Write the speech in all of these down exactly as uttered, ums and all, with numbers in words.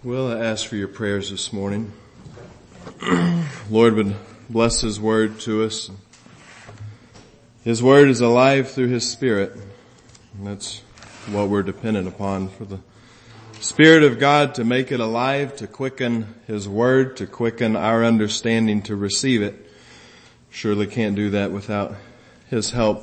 Will, I ask for your prayers this morning. Lord would bless His Word to us. His Word is alive through His Spirit. And that's what we're dependent upon, for the Spirit of God to make it alive, to quicken His Word, to quicken our understanding to receive it. Surely can't do that without His help.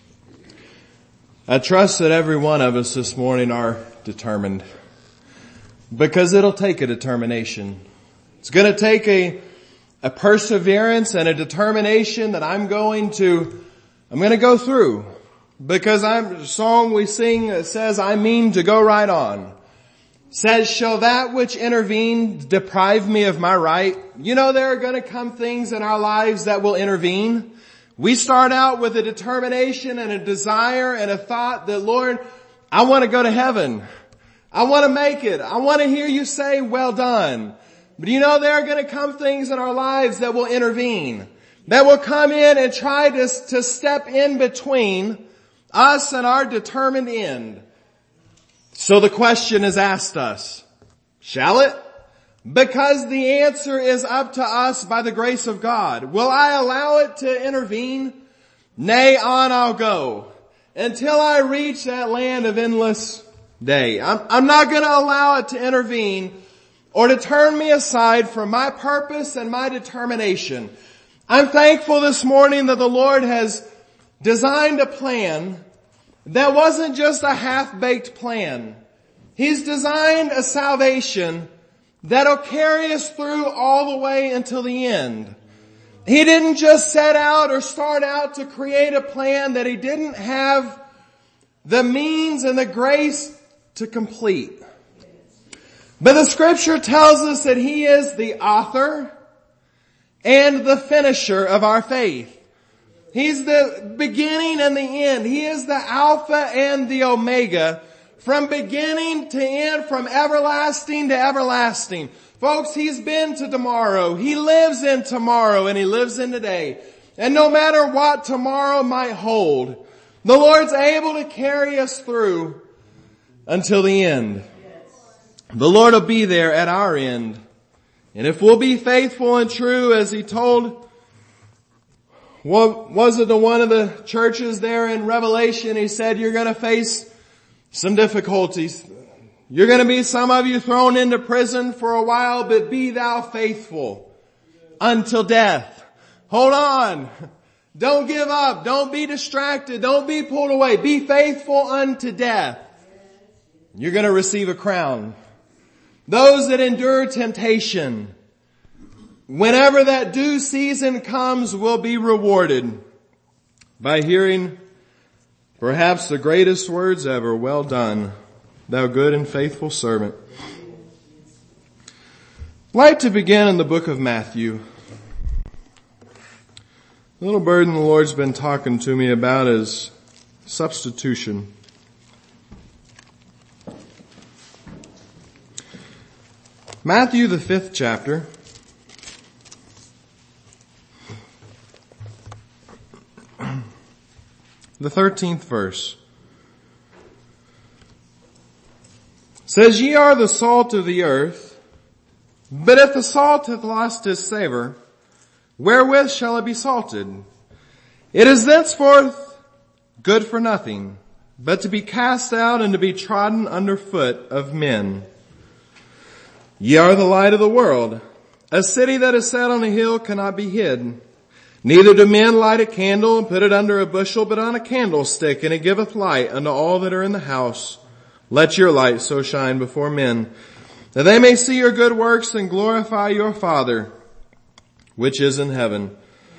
I trust that every one of us this morning are determined. Because it'll take a determination. It's going to take a, a perseverance and a determination that I'm going to, I'm going to go through. Because I'm, the song we sing that says, I mean to go right on. Says, shall that which intervened deprive me of my right? You know, there are going to come things in our lives that will intervene. We start out with a determination and a desire and a thought that, Lord, I want to go to heaven. I want to make it. I want to hear you say, well done. But you know, there are going to come things in our lives that will intervene, that will come in and try to, to step in between us and our determined end. So the question is asked us, shall it? Because the answer is up to us by the grace of God. Will I allow it to intervene? Nay, on I'll go until I reach that land of endless day. I'm, I'm not going to allow it to intervene or to turn me aside from my purpose and my determination. I'm thankful this morning that the Lord has designed a plan that wasn't just a half-baked plan. He's designed a salvation that'll carry us through all the way until the end. He didn't just set out or start out to create a plan that He didn't have the means and the grace to complete. But the Scripture tells us that He is the author and the finisher of our faith. He's the beginning and the end. He is the Alpha and the Omega, from beginning to end, from everlasting to everlasting. Folks, He's been to tomorrow. He lives in tomorrow and He lives in today. And no matter what tomorrow might hold, the Lord's able to carry us through until the end. The Lord will be there at our end. And if we'll be faithful and true, as He told, what was it to one of the churches there in Revelation? He said, you're going to face some difficulties. You're going to be, some of you, thrown into prison for a while, but be thou faithful until death. Hold on. Don't give up. Don't be distracted. Don't be pulled away. Be faithful unto death. You're going to receive a crown. Those that endure temptation, whenever that due season comes, will be rewarded by hearing perhaps the greatest words ever. Well done, thou good and faithful servant. I'd like to begin in the book of Matthew. The little burden the Lord's been talking to me about is substitution. Matthew, the fifth chapter. The thirteenth verse. Says, ye are the salt of the earth, but if the salt hath lost his savor, wherewith shall it be salted? It is thenceforth good for nothing, but to be cast out and to be trodden under foot of men. Ye are the light of the world. A city that is set on a hill cannot be hid. Neither do men light a candle and put it under a bushel, but on a candlestick, and it giveth light unto all that are in the house. Let your light so shine before men, that they may see your good works and glorify your Father, which is in heaven.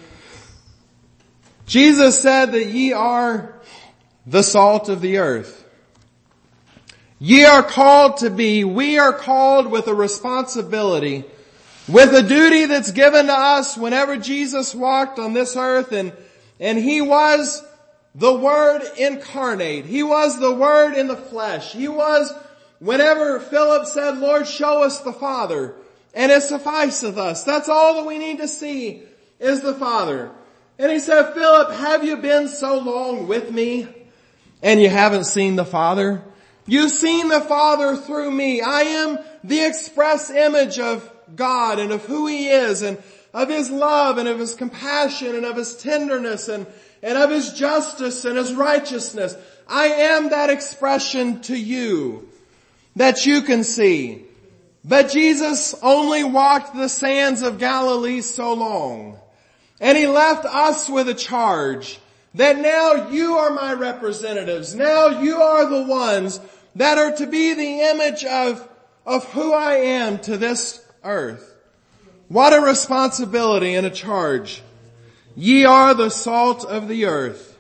Jesus said that ye are the salt of the earth. Ye are called to be, we are called with a responsibility, with a duty that's given to us whenever Jesus walked on this earth, and, and He was the Word incarnate. He was the Word in the flesh. He was, whenever Philip said, Lord, show us the Father, and it sufficeth us. That's all that we need to see is the Father. And He said, Philip, have you been so long with me and you haven't seen the Father? You've seen the Father through me. I am the express image of God and of who He is and of His love and of His compassion and of His tenderness and, and of His justice and His righteousness. I am that expression to you that you can see. But Jesus only walked the sands of Galilee so long. And He left us with a charge that now you are my representatives. Now you are the ones that are to be the image of, of who I am to this earth. What a responsibility and a charge. Ye are the salt of the earth.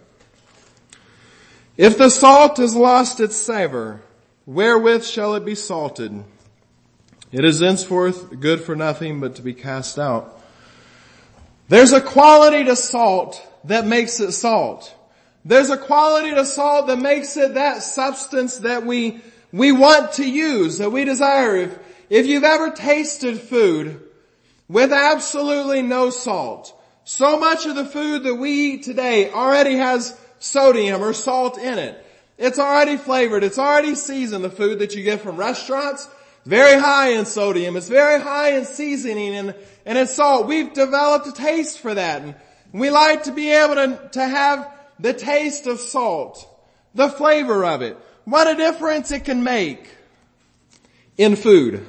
If the salt has lost its savor, wherewith shall it be salted? It is henceforth good for nothing but to be cast out. There's a quality to salt that makes it salt. There's a quality to salt that makes it that substance that we, we want to use, that we desire. If, if you've ever tasted food with absolutely no salt, so much of the food that we eat today already has sodium or salt in it. It's already flavored. It's already seasoned. The food that you get from restaurants, very high in sodium. It's very high in seasoning and, and in salt. We've developed a taste for that. And we like to be able to, to have the taste of salt, the flavor of it. What a difference it can make in food.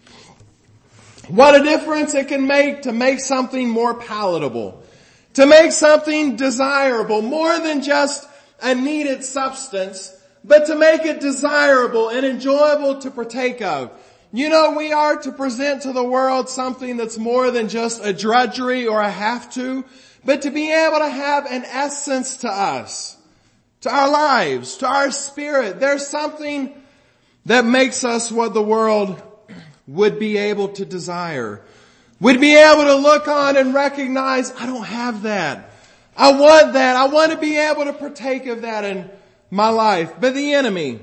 What a difference it can make to make something more palatable, to make something desirable, more than just a needed substance, but to make it desirable and enjoyable to partake of. You know, we are to present to the world something that's more than just a drudgery or a have to, but to be able to have an essence to us, to our lives, to our spirit. There's something that makes us what the world would be able to desire, would be able to look on and recognize, I don't have that. I want that. I want to be able to partake of that in my life. But the enemy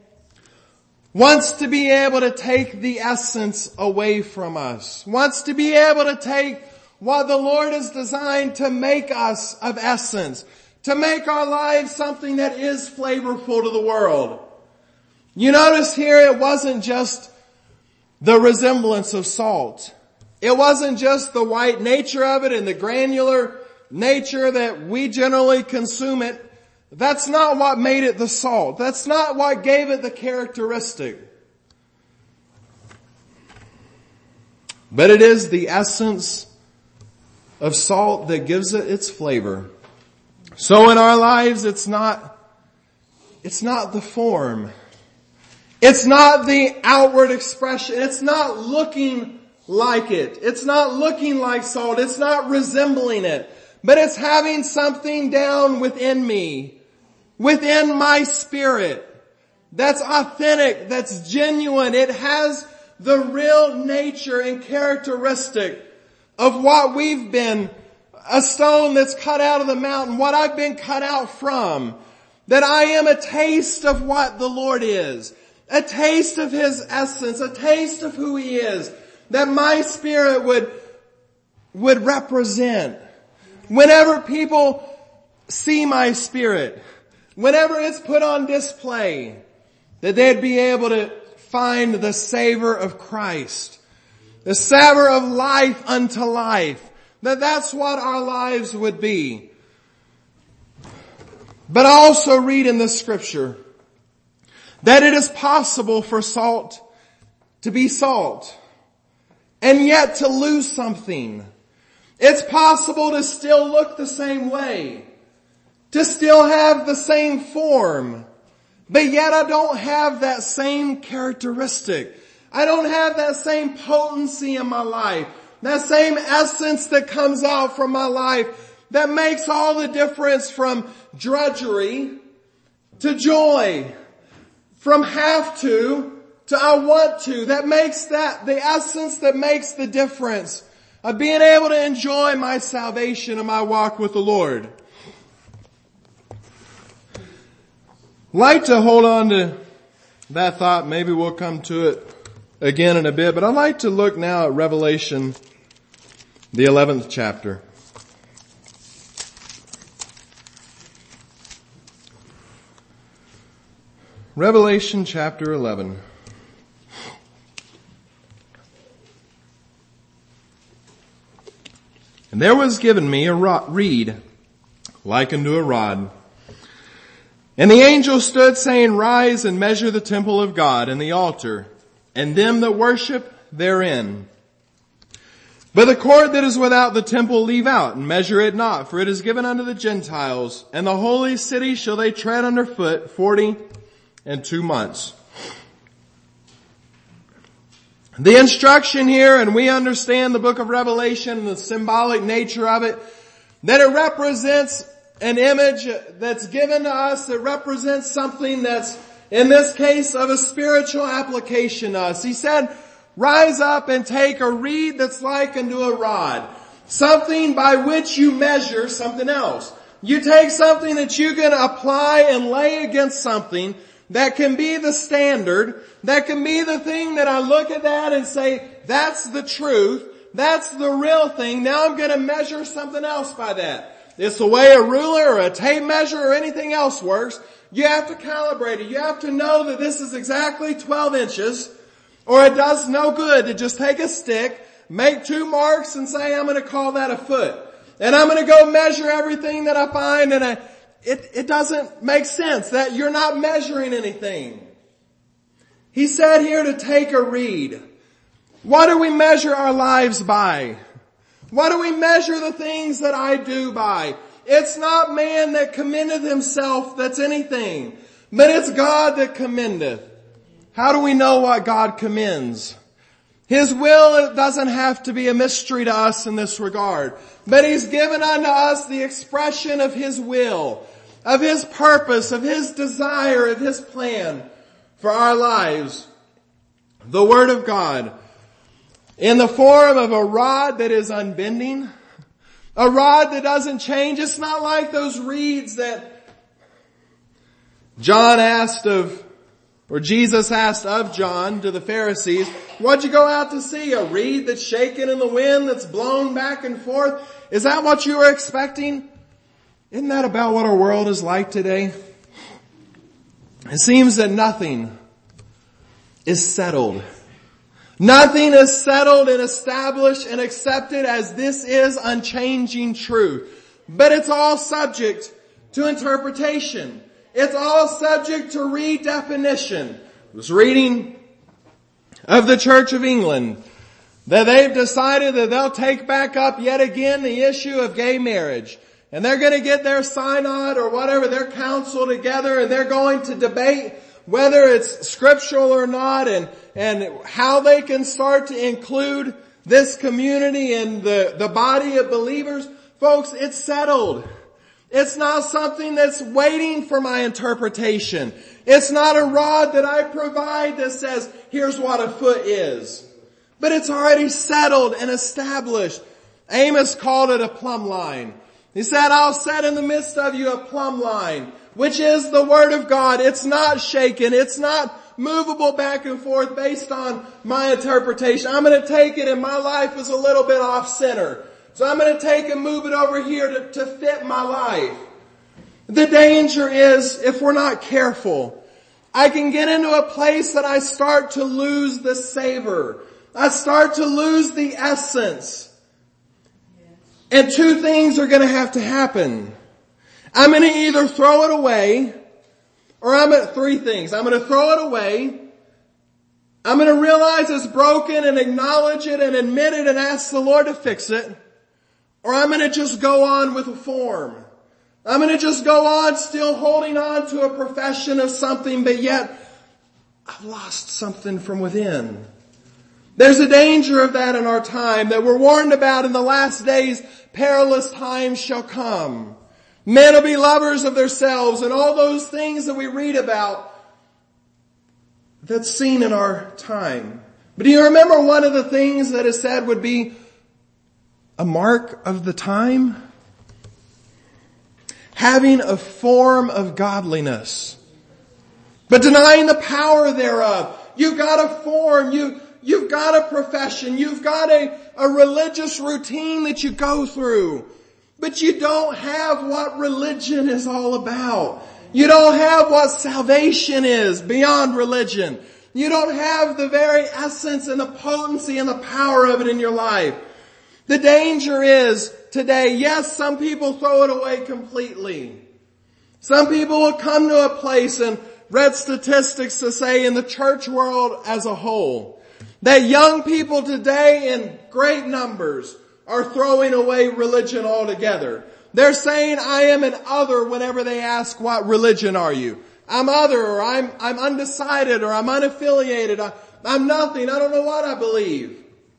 wants to be able to take the essence away from us, wants to be able to take what the Lord has designed to make us of essence, to make our lives something that is flavorful to the world. You notice here it wasn't just the resemblance of salt. It wasn't just the white nature of it and the granular nature that we generally consume it. That's not what made it the salt. That's not what gave it the characteristic. But it is the essence of salt that gives it its flavor. So in our lives, it's not, it's not the form. It's not the outward expression. It's not looking like it. It's not looking like salt. It's not resembling it. But it's having something down within me, within my spirit, that's authentic, that's genuine. It has the real nature and characteristic of what we've been, a stone that's cut out of the mountain, what I've been cut out from. That I am a taste of what the Lord is. A taste of His essence, a taste of who He is, that my spirit would, would represent. Whenever people see my spirit, whenever it's put on display, that they'd be able to find the savor of Christ, the savor of life unto life, that that's what our lives would be. But I also read in the scripture that it is possible for salt to be salt and yet to lose something. It's possible to still look the same way, to still have the same form, but yet I don't have that same characteristic. I don't have that same potency in my life, that same essence that comes out from my life that makes all the difference from drudgery to joy, from have to to I want to. That makes that the essence that makes the difference of being able to enjoy my salvation and my walk with the Lord. Like to hold on to that thought. Maybe we'll come to it again in a bit, but I'd like to look now at Revelation, the eleventh chapter. Revelation chapter eleven. And there was given me a reed like unto a rod. And the angel stood saying, Rise and measure the temple of God and the altar, and them that worship therein. But the court that is without the temple leave out, and measure it not, for it is given unto the Gentiles, and the holy city shall they tread under foot forty and two months. The instruction here, and we understand the book of Revelation and the symbolic nature of it, that it represents an image that's given to us that represents something that's, in this case, of a spiritual application to us. He said, rise up and take a reed that's like unto a rod. Something by which you measure something else. You take something that you can apply and lay against something that can be the standard, that can be the thing that I look at that and say, that's the truth, that's the real thing. Now I'm going to measure something else by that. It's the way a ruler or a tape measure or anything else works. You have to calibrate it. You have to know that this is exactly twelve inches, or it does no good to just take a stick, make two marks and say, I'm going to call that a foot. And I'm going to go measure everything that I find, and I, it, it doesn't make sense that you're not measuring anything. He said here to take a reed. What do we measure our lives by? What do we measure the things that I do by? It's not man that commendeth himself that's anything, but it's God that commendeth. How do we know what God commends? His will, it doesn't have to be a mystery to us in this regard, but He's given unto us the expression of His will, of His purpose, of His desire, of His plan for our lives. The Word of God, in the form of a rod that is unbending, a rod that doesn't change. It's not like those reeds that John asked of, or Jesus asked of John to the Pharisees, what'd you go out to see? A reed that's shaken in the wind, that's blown back and forth? Is that what you were expecting? Isn't that about what our world is like today? It seems that nothing is settled. Nothing is settled and established and accepted as this is unchanging truth. But it's all subject to interpretation. It's all subject to redefinition. I was reading of the Church of England that they've decided that they'll take back up yet again the issue of gay marriage. And they're going to get their synod or whatever, their council together, and they're going to debate whether it's scriptural or not, and, and how they can start to include this community and the, the body of believers. Folks, it's settled. It's not something that's waiting for my interpretation. It's not a rod that I provide that says, here's what a foot is. But it's already settled and established. Amos called it a plumb line. He said, I'll set in the midst of you a plumb line, which is the Word of God. It's not shaken. It's not movable back and forth based on my interpretation. I'm going to take it, and my life is a little bit off center. So I'm going to take and move it over here to, to fit my life. The danger is, if we're not careful, I can get into a place that I start to lose the savor. I start to lose the essence. And two things are going to have to happen. I'm going to either throw it away, or I'm going to, three things. I'm going to throw it away. I'm going to realize it's broken and acknowledge it and admit it and ask the Lord to fix it. Or I'm going to just go on with a form. I'm going to just go on still holding on to a profession of something, but yet I've lost something from within. There's a danger of that in our time that we're warned about. In the last days, perilous times shall come. Men will be lovers of themselves, and all those things that we read about that's seen in our time. But do you remember one of the things that is said would be a mark of the time? Having a form of godliness, but denying the power thereof. You've got a form, you, you've got a profession, you've got a, a religious routine that you go through. But you don't have what religion is all about. You don't have what salvation is beyond religion. You don't have the very essence and the potency and the power of it in your life. The danger is today, yes, some people throw it away completely. Some people will come to a place, and read statistics to say in the church world as a whole, that young people today in great numbers are throwing away religion altogether. They're saying, I am an other whenever they ask, what religion are you? I'm other, or I'm, I'm undecided, or I'm unaffiliated. I, I'm nothing. I don't know what I believe.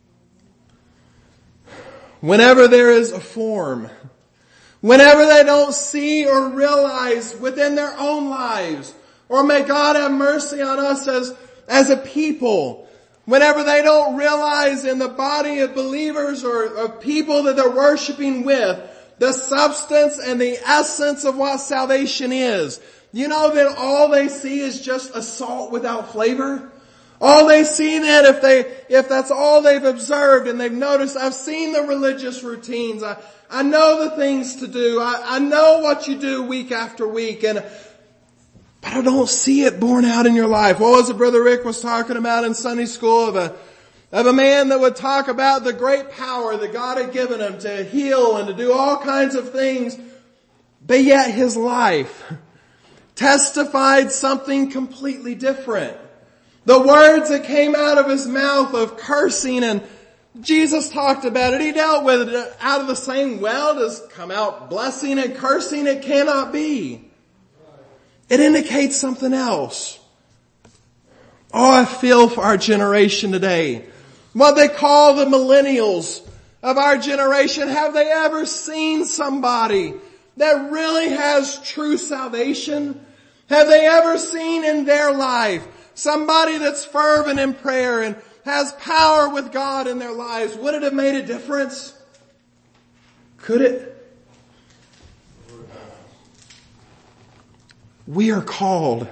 Whenever there is a form, whenever they don't see or realize within their own lives, or may God have mercy on us as, as a people, whenever they don't realize in the body of believers or of people that they're worshiping with, the substance and the essence of what salvation is. You know that all they see is just a salt without flavor? All they see then, if they, if that's all they've observed and they've noticed, I've seen the religious routines. I, I know the things to do. I, I know what you do week after week, and, but I don't see it borne out in your life. What was it Brother Rick was talking about in Sunday school of a, of a man that would talk about the great power that God had given him to heal and to do all kinds of things, but yet his life testified something completely different. The words that came out of his mouth of cursing, and Jesus talked about it. He dealt with it out of the same well. Does come out blessing and cursing? It cannot be. It indicates something else. Oh, I feel for our generation today. What they call the millennials of our generation. Have they ever seen somebody that really has true salvation? Have they ever seen in their life somebody that's fervent in prayer and has power with God in their lives? Would it have made a difference? Could it? We are called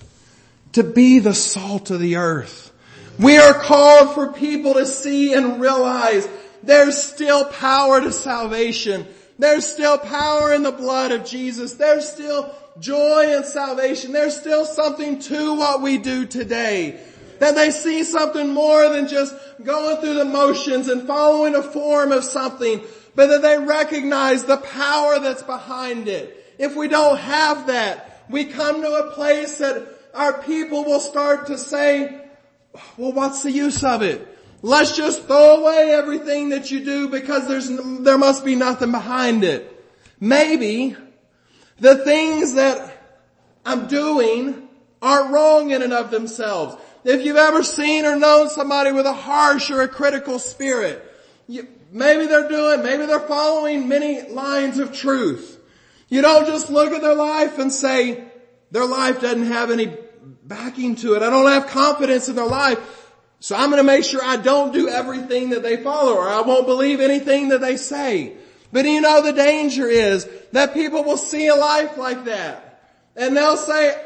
to be the salt of the earth. We are called for people to see and realize there's still power to salvation. There's still power in the blood of Jesus. There's still joy in salvation. There's still something to what we do today. That they see something more than just going through the motions and following a form of something, but that they recognize the power that's behind it. If we don't have that, we come to a place that our people will start to say, well, what's the use of it? Let's just throw away everything that you do because there's, there must be nothing behind it. Maybe the things that I'm doing aren't wrong in and of themselves. If you've ever seen or known somebody with a harsh or a critical spirit, you, maybe they're doing, maybe they're following many lines of truth. You don't just look at their life and say, their life doesn't have any backing to it. I don't have confidence in their life, so I'm going to make sure I don't do everything that they follow, or I won't believe anything that they say. But you know, the danger is that people will see a life like that, and they'll say,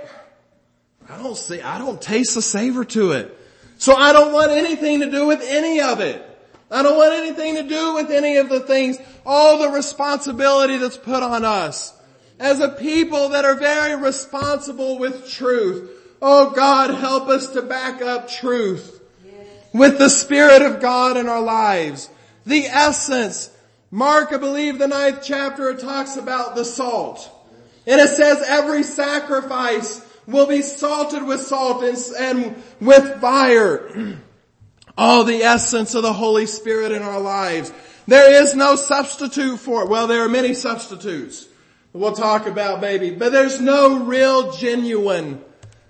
I don't see, I don't taste the savor to it, so I don't want anything to do with any of it. I don't want anything to do with any of the things, all the responsibility that's put on us as a people that are very responsible with truth. Oh God, help us to back up truth with the Spirit of God in our lives. The essence. Mark, I believe the ninth chapter, it talks about the salt. And it says every sacrifice will be salted with salt and, and with fire. Oh, the essence of the Holy Spirit in our lives. There is no substitute for it. Well, there are many substitutes we'll talk about maybe, but there's no real genuine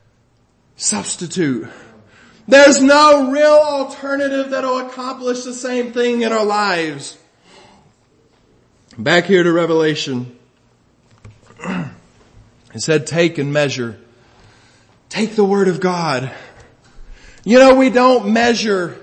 substitute. There's no real alternative that will accomplish the same thing in our lives. Back here to Revelation. It said, take and measure. Take the Word of God. You know, we don't measure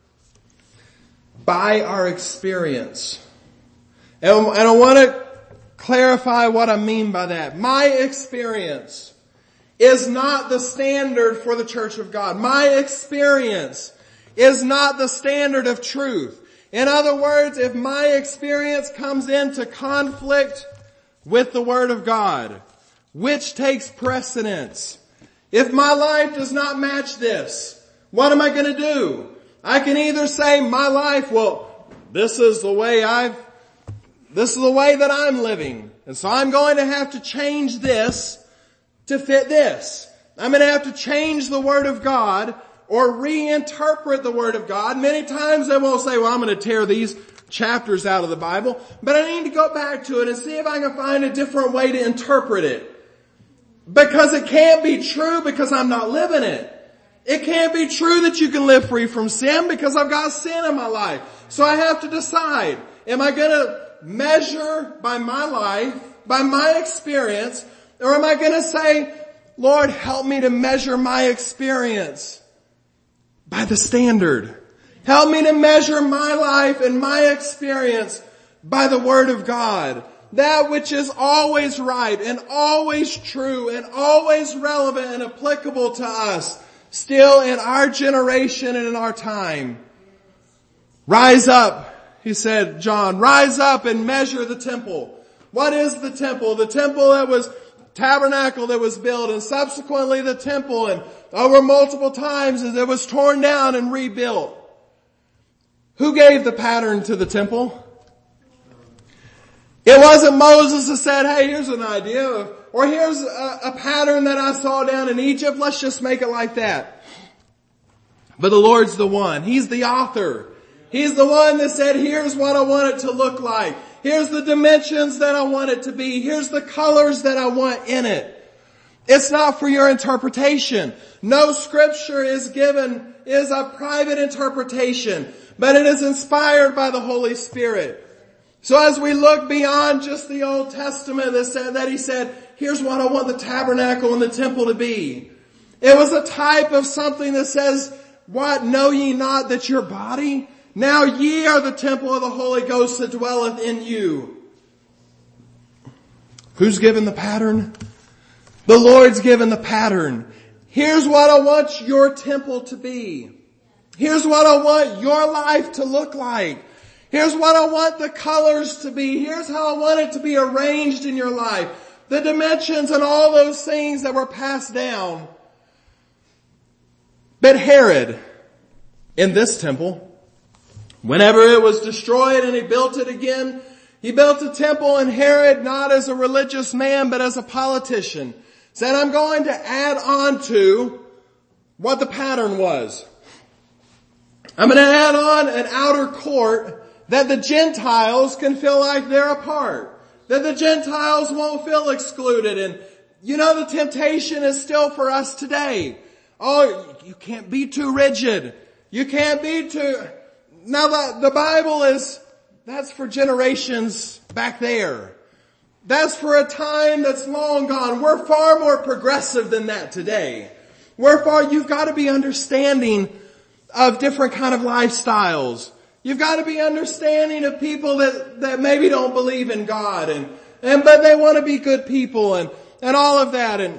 by our experience. And, and I want to clarify what I mean by that. My experience is not the standard for the church of God. My experience is not the standard of truth. In other words, if my experience comes into conflict with the Word of God, Which takes precedence? If my life does not match this, what am I going to do? I can either say my life, well, this is the way I've, this is the way that I'm living. And so I'm going to have to change this to fit this. I'm going to have to change the Word of God or reinterpret the Word of God. Many times they won't say, well, I'm going to tear these chapters out of the Bible, but I need to go back to it and see if I can find a different way to interpret it. Because it can't be true because I'm not living it. It can't be true that you can live free from sin because I've got sin in my life. So I have to decide, am I going to measure by my life, by my experience, or am I going to say, Lord, help me to measure my experience by the standard. Help me to measure my life and my experience by the Word of God. That which is always right and always true and always relevant and applicable to us, still in our generation and in our time. Rise up, he said, John, rise up and measure the temple. What is the temple? The temple that was tabernacle that was built, and subsequently the temple, and over multiple times as it was torn down and rebuilt. Who gave the pattern to the temple? It wasn't Moses that said, hey, here's an idea, or here's a, a pattern that I saw down in Egypt, let's just make it like that. But the Lord's the one. He's the author. He's the one that said, here's what I want it to look like. Here's the dimensions that I want it to be. Here's the colors that I want in it. It's not for your interpretation. No scripture is given, is a private interpretation, but it is inspired by the Holy Spirit. So as we look beyond just the Old Testament that said, that he said, here's what I want the tabernacle and the temple to be. It was a type of something that says, what, know ye not that your body? Now ye are the temple of the Holy Ghost that dwelleth in you. Who's given the pattern? The Lord's given the pattern. Here's what I want your temple to be. Here's what I want your life to look like. Here's what I want the colors to be. Here's how I want it to be arranged in your life. The dimensions and all those things that were passed down. But Herod, in this temple, whenever it was destroyed and he built it again, he built a temple, and Herod, not as a religious man but as a politician, said, I'm going to add on to what the pattern was. I'm going to add on an outer court that the Gentiles can feel like they're a part. That the Gentiles won't feel excluded. And you know, the temptation is still for us today. Oh, you can't be too rigid. You can't be too... Now the, the Bible is, that's for generations back there. That's for a time that's long gone. We're far more progressive than that today. We're far, you've got to be understanding of different kind of lifestyles. You've got to be understanding of people that, that maybe don't believe in God and, and, but they want to be good people and, and all of that. And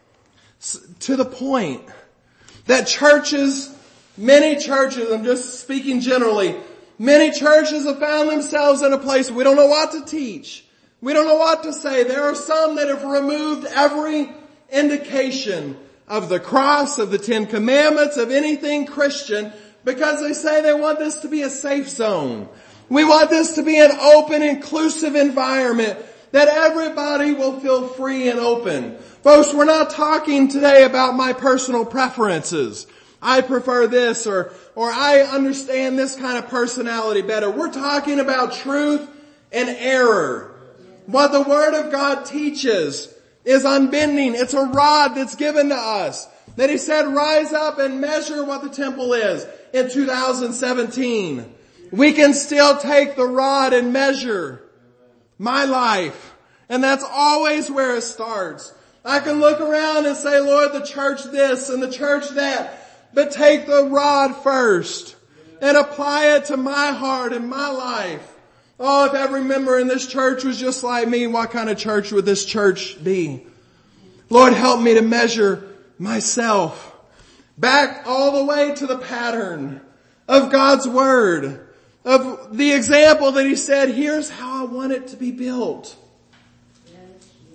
to the point that churches, many churches, I'm just speaking generally, many churches have found themselves in a place where we don't know what to teach. We don't know what to say. There are some that have removed every indication of the cross, of the Ten Commandments, of anything Christian, because they say they want this to be a safe zone. We want this to be an open, inclusive environment that everybody will feel free and open. Folks, we're not talking today about my personal preferences. I prefer this, or, or I understand this kind of personality better. We're talking about truth and error. What the Word of God teaches is unbending. It's a rod that's given to us. That he said, rise up and measure what the temple is in two thousand seventeen. We can still take the rod and measure my life. And that's always where it starts. I can look around and say, Lord, the church this and the church that. But take the rod first and apply it to my heart and my life. Oh, if every member in this church was just like me, what kind of church would this church be? Lord, help me to measure myself back all the way to the pattern of God's Word, of the example that he said, here's how I want it to be built.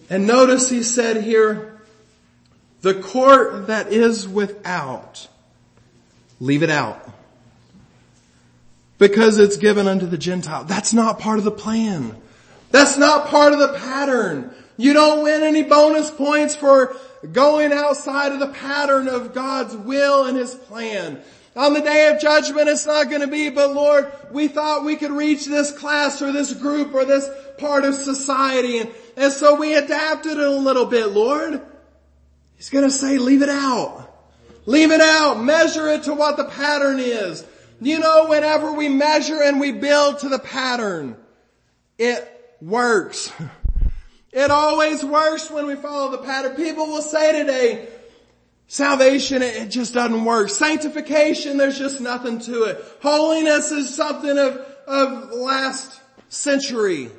And notice he said here, the court that is without, leave it out. Because it's given unto the Gentile. That's not part of the plan. That's not part of the pattern. You don't win any bonus points for going outside of the pattern of God's will and His plan. On the day of judgment, it's not going to be, but Lord, we thought we could reach this class or this group or this part of society, and, and so we adapted it a little bit, Lord. He's going to say, leave it out. Leave it out. Measure it to what the pattern is. You know, whenever we measure and we build to the pattern, it works. It always works when we follow the pattern. People will say today, salvation, it just doesn't work. Sanctification, there's just nothing to it. Holiness is something of, of last century.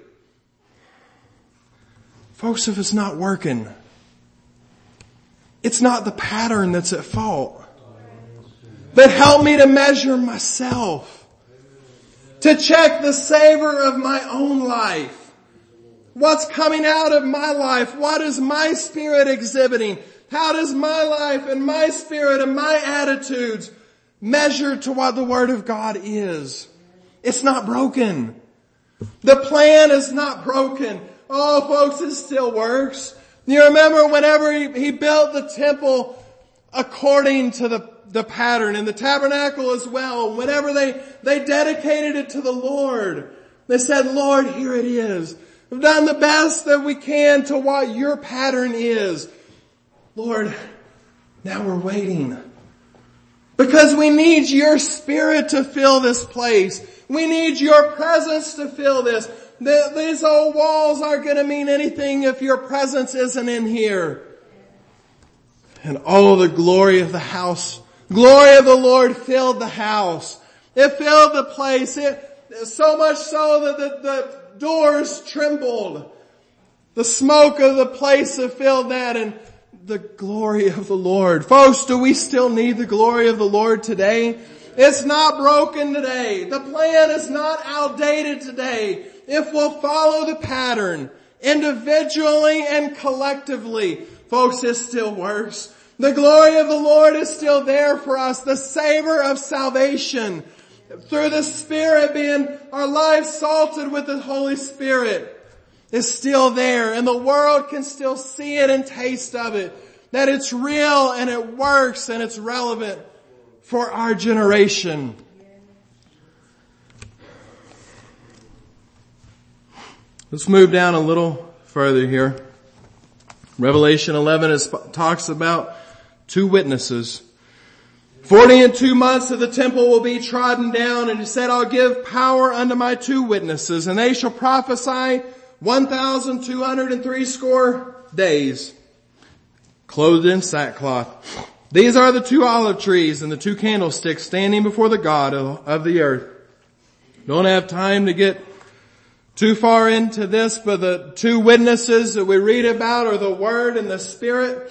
Folks, if it's not working, it's not the pattern that's at fault. But help me to measure myself. To check the savor of my own life. What's coming out of my life? What is my spirit exhibiting? How does my life and my spirit and my attitudes measure to what the Word of God is? It's not broken. The plan is not broken. Oh, folks, it still works. You remember whenever he, he built the temple according to the, the pattern, and the tabernacle as well, whenever they, they dedicated it to the Lord, they said, Lord, here it is. We've done the best that we can to what your pattern is. Lord, now we're waiting. Because we need your Spirit to fill this place. We need your presence to fill this. The, these old walls aren't going to mean anything if your presence isn't in here. And oh, the glory of the house. Glory of the Lord filled the house. It filled the place. It, so much so that the, the doors trembled. The smoke of the place have filled that, and the glory of the Lord. Folks, do we still need the glory of the Lord today? It's not broken today. The plan is not outdated today. If we'll follow the pattern individually and collectively, folks, it still works. The glory of the Lord is still there for us. The savor of salvation through the Spirit being our lives salted with the Holy Spirit is still there, and the world can still see it and taste of it, that it's real and it works and it's relevant for our generation. Let's move down a little further here. Revelation eleven is, talks about two witnesses. Forty and two months of the temple will be trodden down, and he said, I'll give power unto my two witnesses, and they shall prophesy one thousand two hundred and three score days, clothed in sackcloth. These are the two olive trees and the two candlesticks standing before the God of, of the earth. Don't have time to get too far into this, but the two witnesses that we read about are the Word and the Spirit.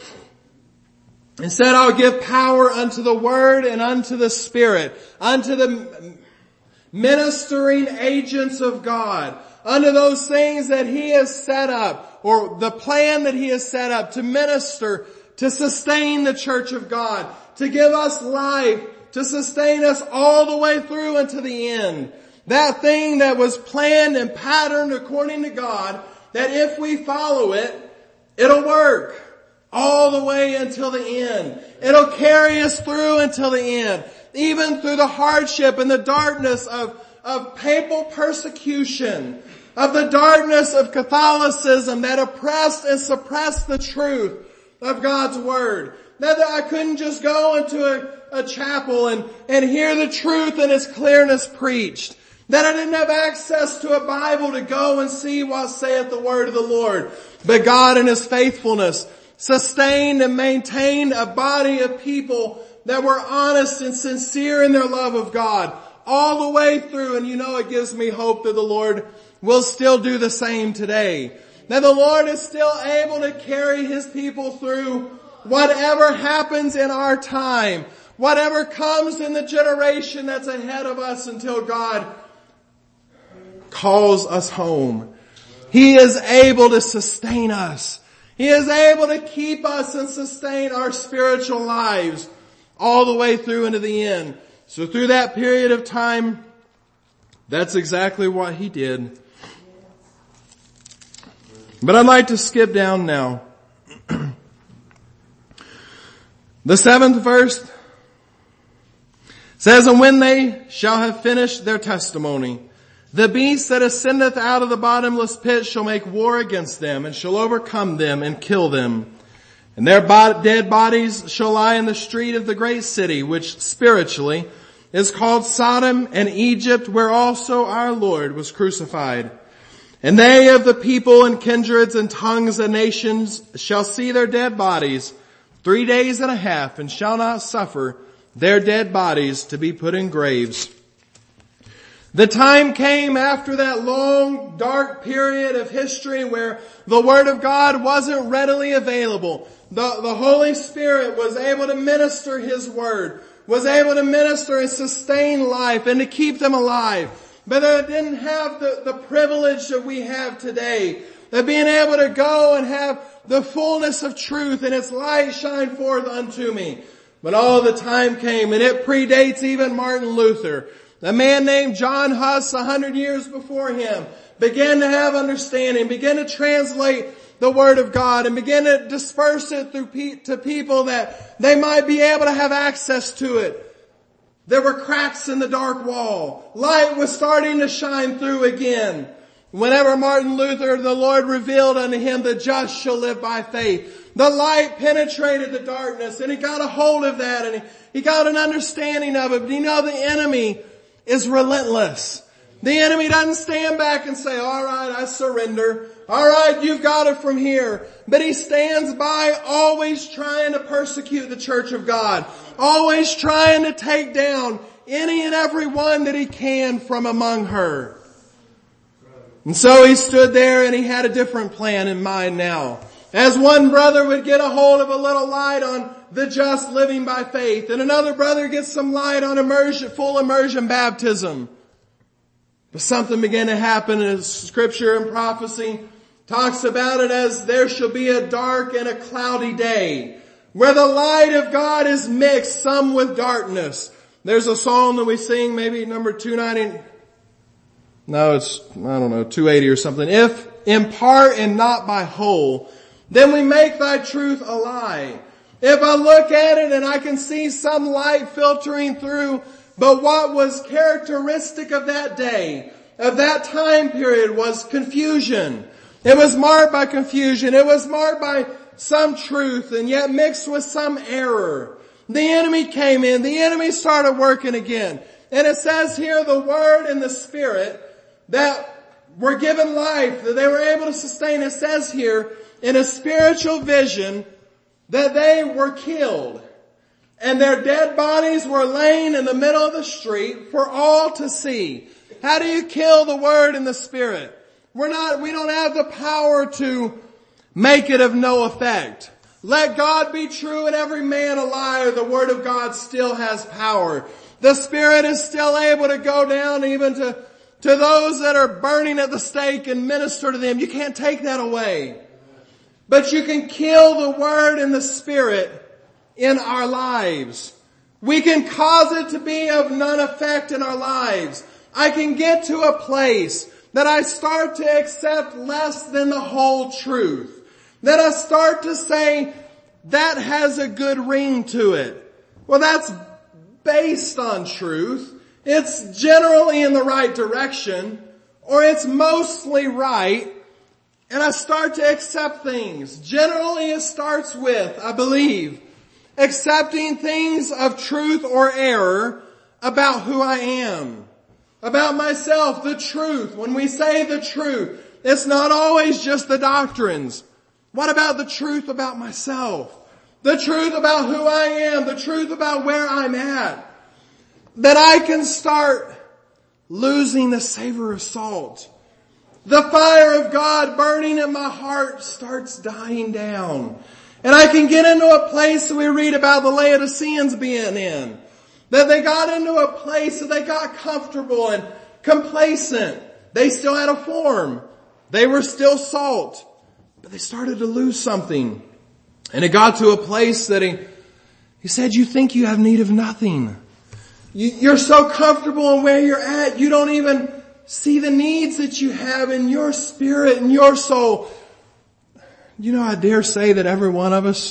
And said, I'll give power unto the Word and unto the Spirit, unto the ministering agents of God, unto those things that He has set up, or the plan that He has set up to minister, to sustain the church of God, to give us life, to sustain us all the way through unto the end. That thing that was planned and patterned according to God, that if we follow it, it'll work. All the way until the end. It'll carry us through until the end. Even through the hardship and the darkness of, of papal persecution, of the darkness of Catholicism that oppressed and suppressed the truth of God's Word. That I couldn't just go into a, a chapel and, and hear the truth in its clearness preached. That I didn't have access to a Bible to go and see what saith the Word of the Lord. But God in His faithfulness sustained and maintained a body of people that were honest and sincere in their love of God all the way through. And you know, it gives me hope that the Lord will still do the same today. That the Lord is still able to carry His people through whatever happens in our time, whatever comes in the generation that's ahead of us until God calls us home. He is able to sustain us. He is able to keep us and sustain our spiritual lives all the way through into the end. So through that period of time, that's exactly what He did. But I'd like to skip down now. The seventh verse says, "And when they shall have finished their testimony, the beast that ascendeth out of the bottomless pit shall make war against them, and shall overcome them and kill them. And their bo- dead bodies shall lie in the street of the great city, which spiritually is called Sodom and Egypt, where also our Lord was crucified. And they of the people and kindreds and tongues and nations shall see their dead bodies three days and a half, and shall not suffer their dead bodies to be put in graves." The time came after that long, dark period of history where the Word of God wasn't readily available. The, the Holy Spirit was able to minister His Word, was able to minister and sustain life and to keep them alive. But it didn't have the, the privilege that we have today, of being able to go and have the fullness of truth and its light shine forth unto me. But all the time came, and it predates even Martin Luther. A man named John Huss, a hundred years before him, began to have understanding, began to translate the Word of God, and began to disperse it through pe- to people that they might be able to have access to it. There were cracks in the dark wall. Light was starting to shine through again. Whenever Martin Luther, the Lord revealed unto him, "The just shall live by faith," the light penetrated the darkness, and he got a hold of that, and he, he got an understanding of it. But you know, the enemy is relentless. The enemy doesn't stand back and say, "All right, I surrender. All right, you've got it from here." But he stands by, always trying to persecute the church of God, always trying to take down any and every one that he can from among her. And so he stood there, and he had a different plan in mind now. As one brother would get a hold of a little light on the just living by faith, and another brother gets some light on immersion, full immersion baptism. But something began to happen, as Scripture and prophecy talks about it as there shall be a dark and a cloudy day, where the light of God is mixed, some with darkness. There's a song that we sing, maybe number two ninety. No, it's, I don't know, two eighty or something. "If in part and not by whole, then we make thy truth a lie." If I look at it and I can see some light filtering through, but what was characteristic of that day, of that time period, was confusion. It was marked by confusion. It was marked by some truth, and yet mixed with some error. The enemy came in. The enemy started working again. And it says here, the Word and the Spirit that were given life, that they were able to sustain. It says here, in a spiritual vision, that they were killed. And their dead bodies were laying in the middle of the street for all to see. How do you kill the Word and the Spirit? We're not, we don't have the power to make it of no effect. Let God be true and every man a liar. The Word of God still has power. The Spirit is still able to go down even to, to those that are burning at the stake and minister to them. You can't take that away. But you can kill the Word and the Spirit in our lives. We can cause it to be of none effect in our lives. I can get to a place that I start to accept less than the whole truth. That I start to say, that has a good ring to it. Well, that's based on truth. It's generally in the right direction, or it's mostly right. And I start to accept things. Generally it starts with, I believe, accepting things of truth or error about who I am, about myself, the truth. When we say the truth, it's not always just the doctrines. What about the truth about myself? The truth about who I am, the truth about where I'm at. That I can start losing the savor of salt. The fire of God burning in my heart starts dying down. And I can get into a place that we read about the Laodiceans being in. That they got into a place that they got comfortable and complacent. They still had a form. They were still salt. But they started to lose something. And it got to a place that he, he said, you think you have need of nothing. You, you're so comfortable in where you're at, you don't even see the needs that you have in your spirit and your soul. You know, I dare say that every one of us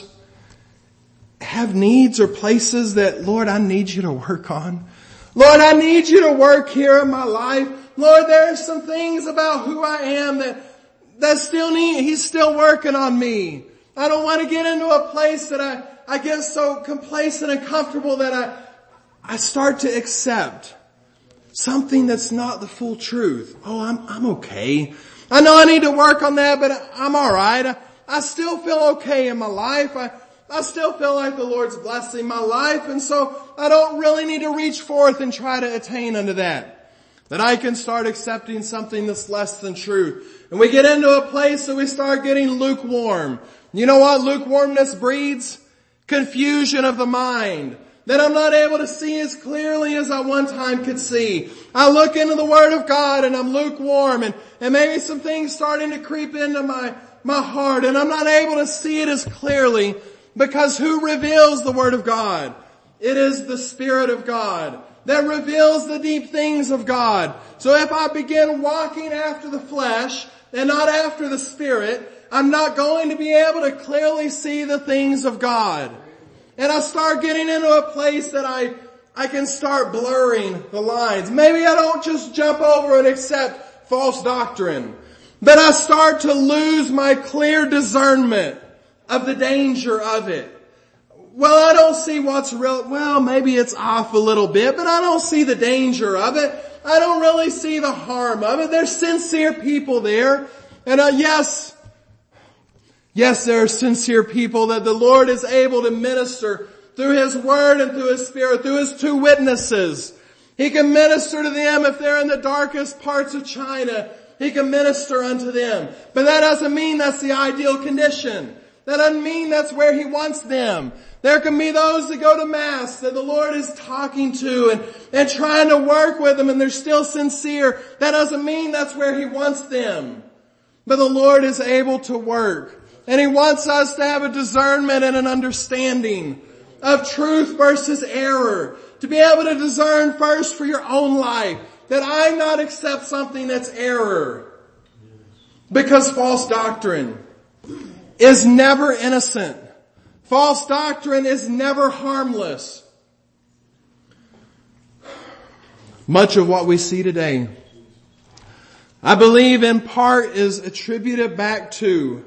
have needs or places that, Lord, I need you to work on. Lord, I need you to work here in my life. Lord, there are some things about who I am that, that still need, He's still working on me. I don't want to get into a place that I, I get so complacent and comfortable that I, I start to accept something that's not the full truth. Oh, I'm, I'm okay. I know I need to work on that, but I'm alright. I, I still feel okay in my life. I, I still feel like the Lord's blessing my life, and so I don't really need to reach forth and try to attain unto that. That I can start accepting something that's less than truth. And we get into a place that we start getting lukewarm. You know what lukewarmness breeds? Confusion of the mind. That I'm not able to see as clearly as I one time could see. I look into the Word of God and I'm lukewarm, and, and maybe some things starting to creep into my, my heart, and I'm not able to see it as clearly, because who reveals the Word of God? It is the Spirit of God that reveals the deep things of God. So if I begin walking after the flesh and not after the Spirit, I'm not going to be able to clearly see the things of God. And I start getting into a place that I, I can start blurring the lines. Maybe I don't just jump over and accept false doctrine, but I start to lose my clear discernment of the danger of it. Well, I don't see what's real. Well, maybe it's off a little bit, but I don't see the danger of it. I don't really see the harm of it. There's sincere people there. And uh, yes, yes, there are sincere people that the Lord is able to minister through His Word and through His Spirit, through His two witnesses. He can minister to them if they're in the darkest parts of China. He can minister unto them. But that doesn't mean that's the ideal condition. That doesn't mean that's where He wants them. There can be those that go to Mass that the Lord is talking to and, and trying to work with them, and they're still sincere. That doesn't mean that's where He wants them. But the Lord is able to work. And He wants us to have a discernment and an understanding of truth versus error. To be able to discern first for your own life that I not accept something that's error. Because false doctrine is never innocent. False doctrine is never harmless. Much of what we see today, I believe in part is attributed back to,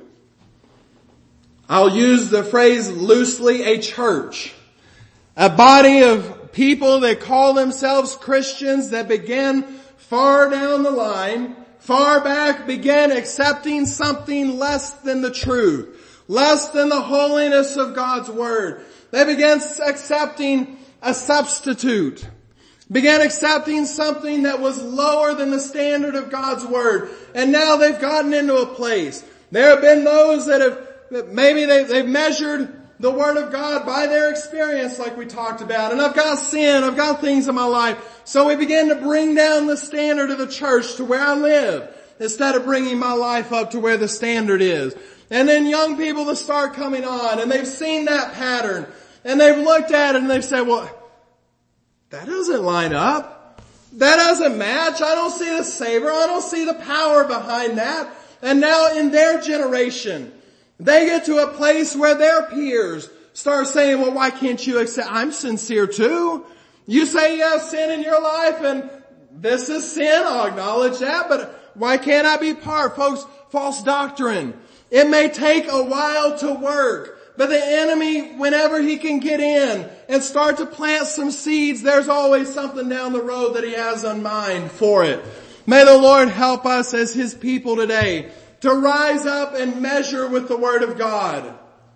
I'll use the phrase loosely, a church. A body of people that call themselves Christians that began far down the line, far back, began accepting something less than the truth. Less than the holiness of God's Word. They began accepting a substitute. Began accepting something that was lower than the standard of God's Word. And now they've gotten into a place. There have been those that have, that maybe they, they've measured the Word of God by their experience like we talked about. And I've got sin, I've got things in my life. So we begin to bring down the standard of the church to where I live, instead of bringing my life up to where the standard is. And then young people that start coming on, and they've seen that pattern, and they've looked at it and they've said, well, that doesn't line up. That doesn't match. I don't see the savor. I don't see the power behind that. And now in their generation, they get to a place where their peers start saying, well, why can't you accept? I'm sincere too. You say you have sin in your life, and this is sin. I'll acknowledge that, but why can't I be part? Folks, false doctrine. It may take a while to work, but the enemy, whenever he can get in and start to plant some seeds, there's always something down the road that he has in mind for it. May the Lord help us as His people today to rise up and measure with the Word of God.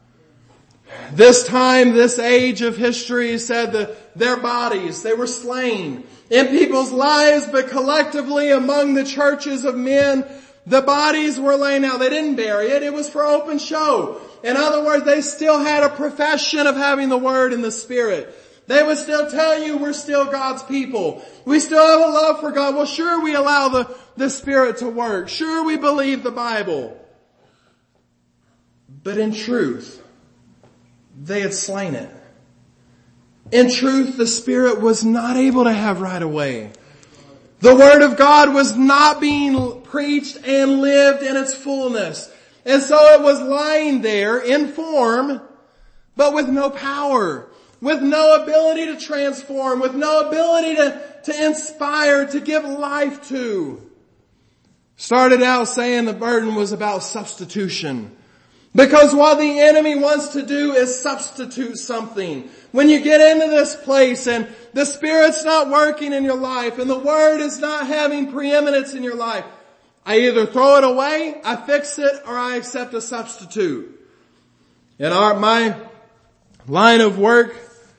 This time, this age of history said that their bodies, they were slain in people's lives, but collectively among the churches of men, the bodies were laying out. They didn't bury it. It was for open show. In other words, they still had a profession of having the Word and the Spirit. They would still tell you we're still God's people. We still have a love for God. Well, sure, we allow the, the Spirit to work. Sure, we believe the Bible. But in truth, they had slain it. In truth, the Spirit was not able to have right away. The Word of God was not being preached and lived in its fullness. And so it was lying there in form, but with no power, with no ability to transform, with no ability to, to inspire, to give life to. Started out saying the burden was about substitution. Because what the enemy wants to do is substitute something. When you get into this place and the Spirit's not working in your life and the Word is not having preeminence in your life, I either throw it away, I fix it, or I accept a substitute. In our, my line of work,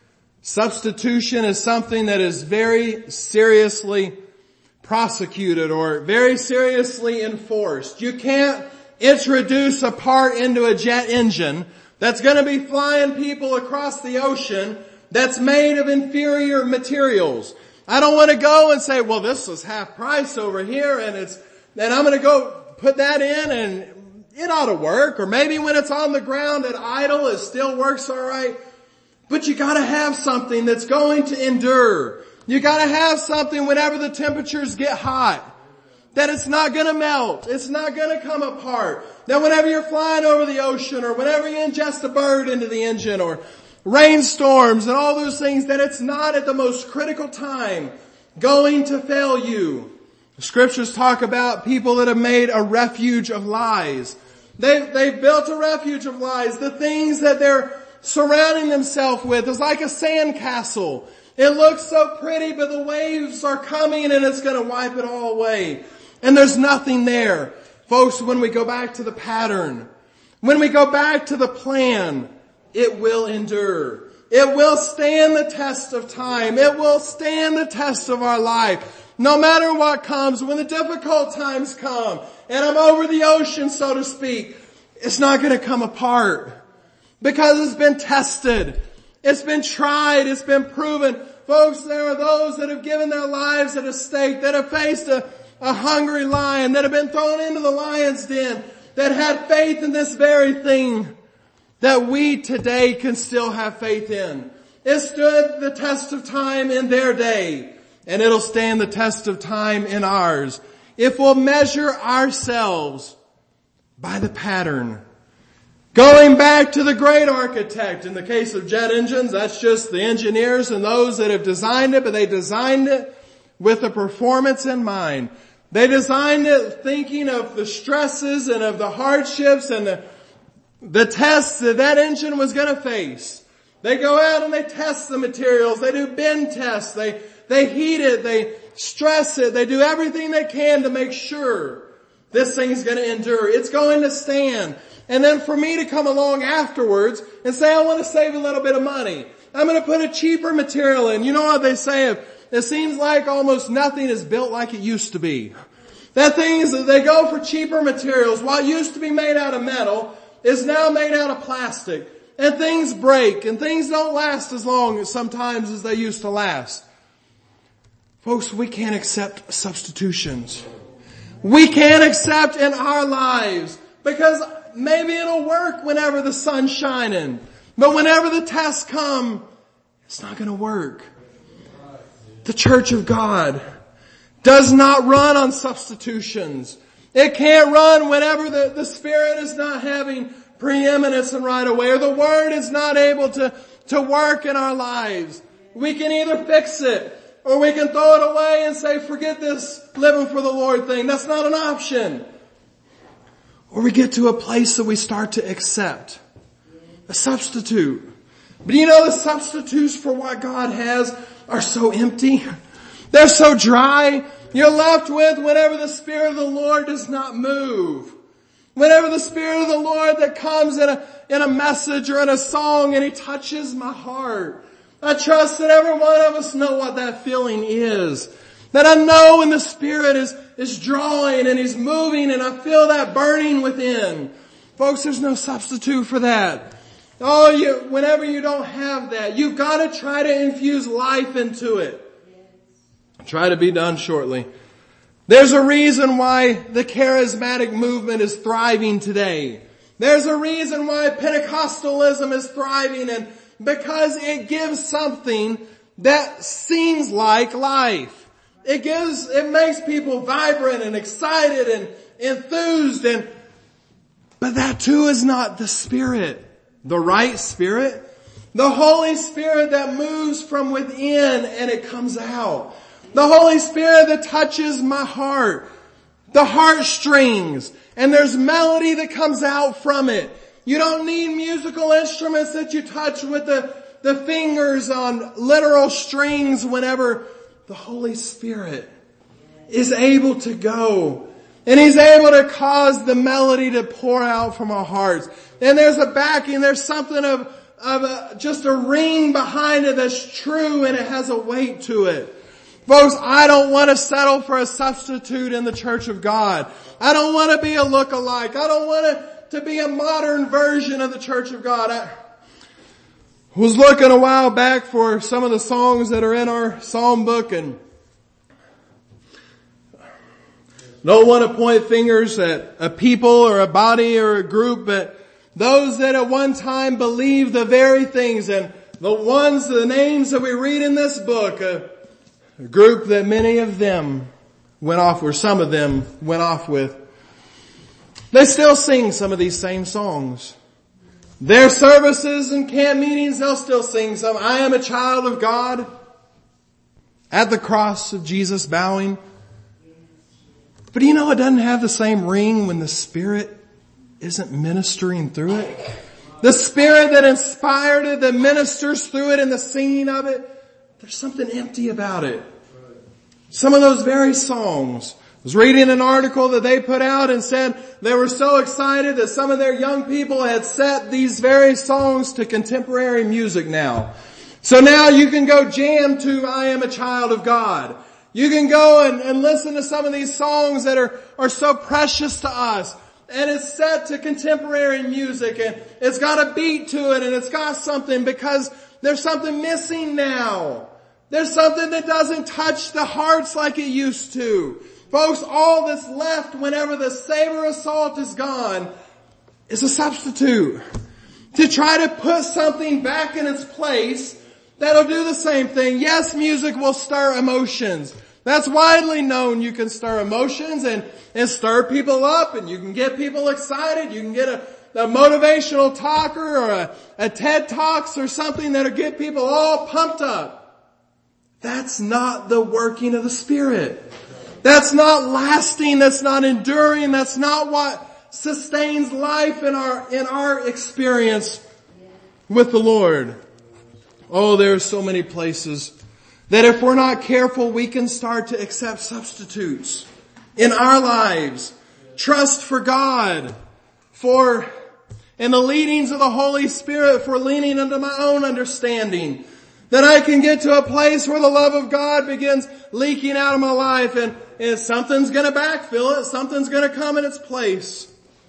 substitution is something that is very seriously prosecuted or very seriously enforced. You can't introduce a part into a jet engine that's going to be flying people across the ocean that's made of inferior materials. I don't want to go and say, well, this is half price over here and it's, and I'm going to go put that in and it ought to work. Or maybe when it's on the ground at idle, it still works all right. But you got to have something that's going to endure. You got to have something whenever the temperatures get hot, that it's not going to melt. It's not going to come apart. That whenever you're flying over the ocean or whenever you ingest a bird into the engine or rainstorms and all those things, that it's not at the most critical time going to fail you. The scriptures talk about people that have made a refuge of lies. They've, they've built a refuge of lies. The things that they're surrounding themselves with is like a sand castle. It looks so pretty, but the waves are coming and it's going to wipe it all away. And there's nothing there. Folks, when we go back to the pattern, when we go back to the plan, it will endure. It will stand the test of time. It will stand the test of our life. No matter what comes, when the difficult times come, and I'm over the ocean, so to speak, it's not going to come apart. Because it's been tested. It's been tried. It's been proven. Folks, there are those that have given their lives at a stake, that have faced a, a hungry lion, that have been thrown into the lion's den, that had faith in this very thing that we today can still have faith in. It stood the test of time in their day, and it'll stand the test of time in ours. If we'll measure ourselves by the pattern. Going back to the great architect. In the case of jet engines, that's just the engineers and those that have designed it, but they designed it with the performance in mind. They designed it thinking of the stresses and of the hardships and the, the tests that that engine was going to face. They go out and they test the materials. They do bend tests. They, they heat it. They stress it. They do everything they can to make sure this thing's going to endure. It's going to stand. And then for me to come along afterwards and say, I want to save a little bit of money. I'm going to put a cheaper material in. You know what they say? It seems like almost nothing is built like it used to be. That thing is, they go for cheaper materials. What used to be made out of metal is now made out of plastic. And things break and things don't last as long as sometimes as they used to last. Folks, we can't accept substitutions. We can't accept in our lives because maybe it'll work whenever the sun's shining. But whenever the tests come, it's not going to work. The church of God does not run on substitutions. It can't run whenever the, the Spirit is not having preeminence and right away, or the Word is not able to, to work in our lives. We can either fix it, or we can throw it away and say, forget this living for the Lord thing. That's not an option. Or we get to a place that we start to accept a substitute. But you know, the substitutes for what God has are so empty. They're so dry. You're left with whenever the Spirit of the Lord does not move. Whenever the Spirit of the Lord that comes in a, in a message or in a song and He touches my heart. I trust that every one of us know what that feeling is. That I know when the Spirit is, is drawing and He's moving and I feel that burning within. Folks, there's no substitute for that. Oh, you, whenever you don't have that, you've got to try to infuse life into it. Try to be done shortly. There's a reason why the charismatic movement is thriving today. There's a reason why Pentecostalism is thriving, and because it gives something that seems like life. It gives, it makes people vibrant and excited and enthused, and, but that too is not the Spirit, the right Spirit. The Holy Spirit that moves from within and it comes out. The Holy Spirit that touches my heart, the heartstrings, and there's melody that comes out from it. You don't need musical instruments that you touch with the, the fingers on literal strings whenever the Holy Spirit is able to go. And He's able to cause the melody to pour out from our hearts. And there's a backing, there's something of, of a, just a ring behind it that's true, and it has a weight to it. Folks, I don't want to settle for a substitute in the church of God. I don't want to be a look-alike. I don't want to, to be a modern version of the church of God. I was looking a while back for some of the songs that are in our psalm book, and don't want to point fingers at a people or a body or a group, but those that at one time believed the very things, and the ones, the names that we read in this book, uh, a group that many of them went off, or some of them went off with. They still sing some of these same songs. Their services and camp meetings, they'll still sing some. I am a child of God. At the cross of Jesus bowing. But do you know it doesn't have the same ring when the Spirit isn't ministering through it? The Spirit that inspired it, that ministers through it in the singing of it, there's something empty about it. Some of those very songs. I was reading an article that they put out and said they were so excited that some of their young people had set these very songs to contemporary music now. So now you can go jam to I Am a Child of God. You can go and, and listen to some of these songs that are, are so precious to us. And it's set to contemporary music, and it's got a beat to it, and it's got something, because there's something missing now. There's something that doesn't touch the hearts like it used to. Folks, all that's left whenever the savor of salt is gone is a substitute. To try to put something back in its place that'll do the same thing. Yes, music will stir emotions. That's widely known. You can stir emotions and, and stir people up, and you can get people excited. You can get a, a motivational talker or a, a TED Talks or something that'll get people all pumped up. That's not the working of the Spirit. That's not lasting. That's not enduring. That's not what sustains life in our, in our experience with the Lord. Oh, there are so many places that if we're not careful, we can start to accept substitutes in our lives. Trust for God, for, in the leadings of the Holy Spirit, for leaning into my own understanding. That I can get to a place where the love of God begins leaking out of my life, and, and something's gonna backfill it, something's gonna come in its place.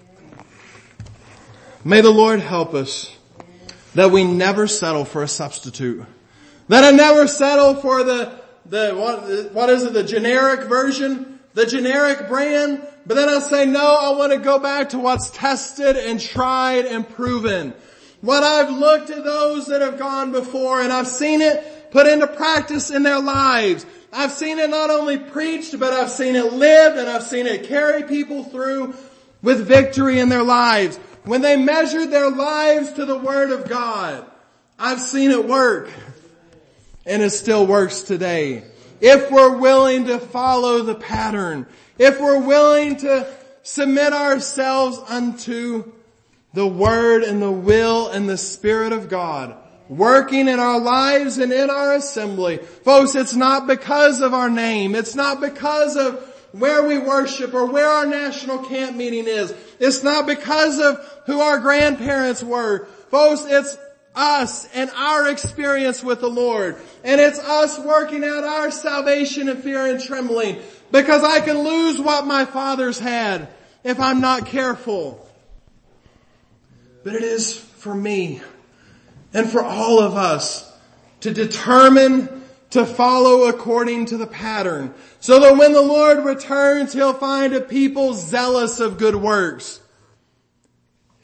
May the Lord help us that we never settle for a substitute. That I never settle for the, the, what, what is it, the generic version, the generic brand, but then I say, no, I want to go back to what's tested and tried and proven. What I've looked at those that have gone before, and I've seen it put into practice in their lives. I've seen it not only preached, but I've seen it lived, and I've seen it carry people through with victory in their lives. When they measured their lives to the Word of God, I've seen it work. And it still works today. If we're willing to follow the pattern, if we're willing to submit ourselves unto the Word and the will and the Spirit of God, working in our lives and in our assembly. Folks, it's not because of our name. It's not because of where we worship or where our national camp meeting is. It's not because of who our grandparents were. Folks, it's us and our experience with the Lord. And it's us working out our salvation in fear and trembling. Because I can lose what my fathers had if I'm not careful. But it is for me and for all of us to determine to follow according to the pattern. So that when the Lord returns, He'll find a people zealous of good works.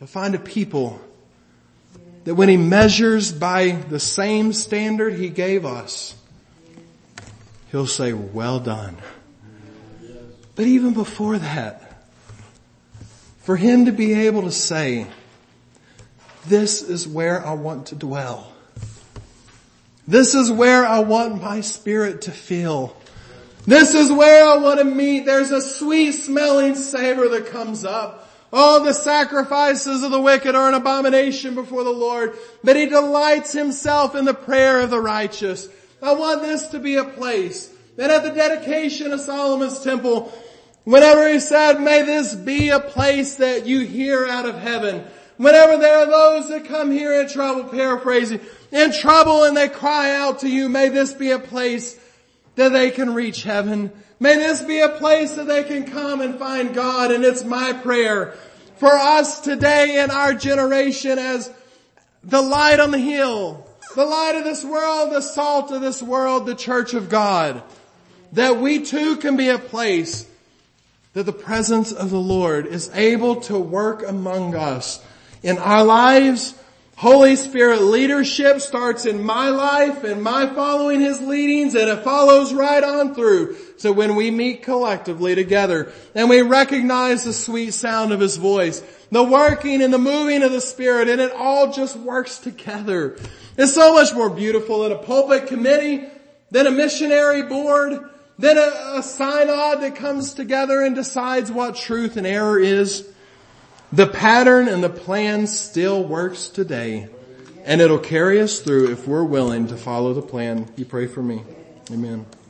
He'll find a people that when He measures by the same standard He gave us, He'll say, well done. But even before that, for Him to be able to say, this is where I want to dwell. This is where I want my spirit to feel. This is where I want to meet. There's a sweet smelling savor that comes up. Oh, the sacrifices of the wicked are an abomination before the Lord, but He delights Himself in the prayer of the righteous. I want this to be a place that at the dedication of Solomon's temple, whenever he said, may this be a place that you hear out of heaven. Whenever there are those that come here in trouble, paraphrasing, in trouble and they cry out to you, may this be a place that they can reach heaven. May this be a place that they can come and find God. And it's my prayer for us today in our generation as the light on the hill, the light of this world, the salt of this world, the church of God, that we too can be a place that the presence of the Lord is able to work among us in our lives. Holy Spirit leadership starts in my life and my following His leadings, and it follows right on through. So when we meet collectively together and we recognize the sweet sound of His voice, the working and the moving of the Spirit, and it all just works together. It's so much more beautiful than a pulpit committee, than a missionary board, than a, a synod that comes together and decides what truth and error is. The pattern and the plan still works today, and it'll carry us through if we're willing to follow the plan. You pray for me. Amen.